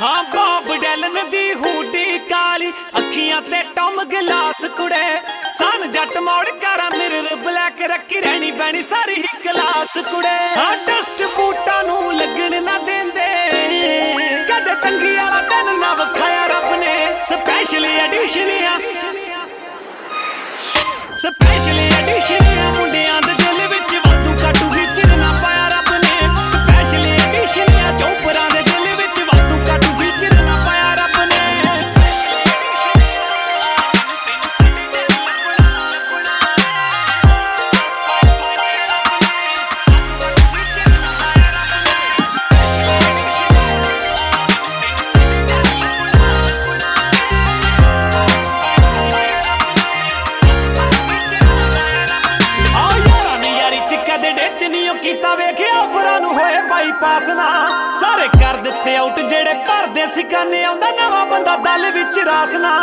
हाँ Bob Dylan दी hoodie काली अखियां ते टॉम गिलास कुड़े सन जट मोड़ कारा मिरर ब्लैक रखी रहनी पैनी सारी ही क्लास कुड़े हाँ डस्ट बूटा नू लगन ना देंदे कदे तंगी वाला दिन ना वखाया रब ने स्पेशल एडिशन मुंडियां दे दिल विच वाधू काटू फीचर ना पाया रब ने स्पेशल एडिशन चोपरां दे दिल विच वाधू काटू फीचर ना पाया रब ने बाईपास ना सारे कर दिते आउट जेड़े भरदे सिकाने आउंदा नवा बंदा दल विच रासना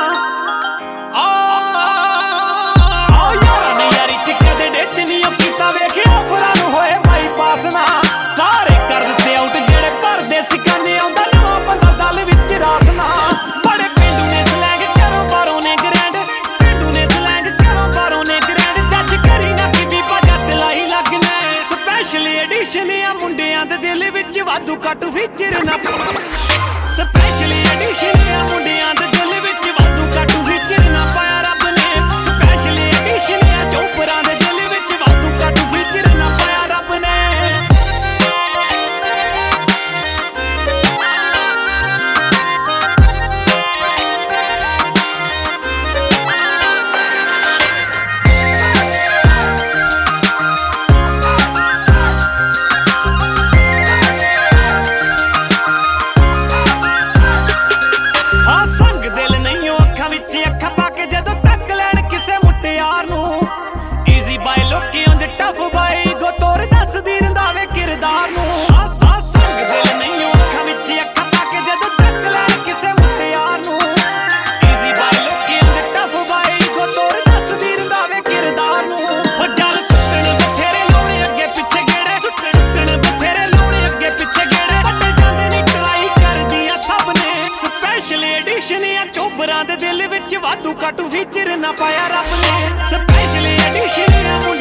आओ यारा ने यारी च कदे डिच नहीं कीता वेखिया फरां नूं होए बाईपास ना सारे कर दिते आउट जेड़े भरदे सिकाने आउंदा नवा बंदा दल विच रासना बड़े पिंडू ने स्लैंग करो बारों ने ग्रैंड पिंडू ने स्लैंग करो बारों ने ग्रैंड जज करी ना बीबी जट लाई लगने स्पेशल एडिशन मुंडियां दे दिल विच वाधू काटू फीचर ना स्पेशल एडिशन मुंडियां दे दिल विच वाधू काटू फीचर ना पाया रब ने स्पेशल एडिशन चोपरां दे दिल विच वाधू काटू फीचर ना पाया रब ने अखा पाके जदों तक लैन किसे मुटियार नूं ईजी बाय लोकी उंज टफ बाय गो तोर दसदी रंदावे किरदार नूं संग दिल नहीं अखा विच अखा पाके जदों तक लैन किसे मुटियार नूं ईजी बाय लोकी उंज टफ बाय गो तोर दसदी रंदावे किरदार नूं हो जल सुटण बथेरे लाउणे अगे पिछे गेड़े सुटण बथेरे लाउणे अगे पिछे गेड़े बटे जांदे नी ट्राई करदियां सब ने स्पेशल एडिशन चोबरां दे दिल विच वाधू काटू फीचर ना पाया रब ने स्पेशल एडिशन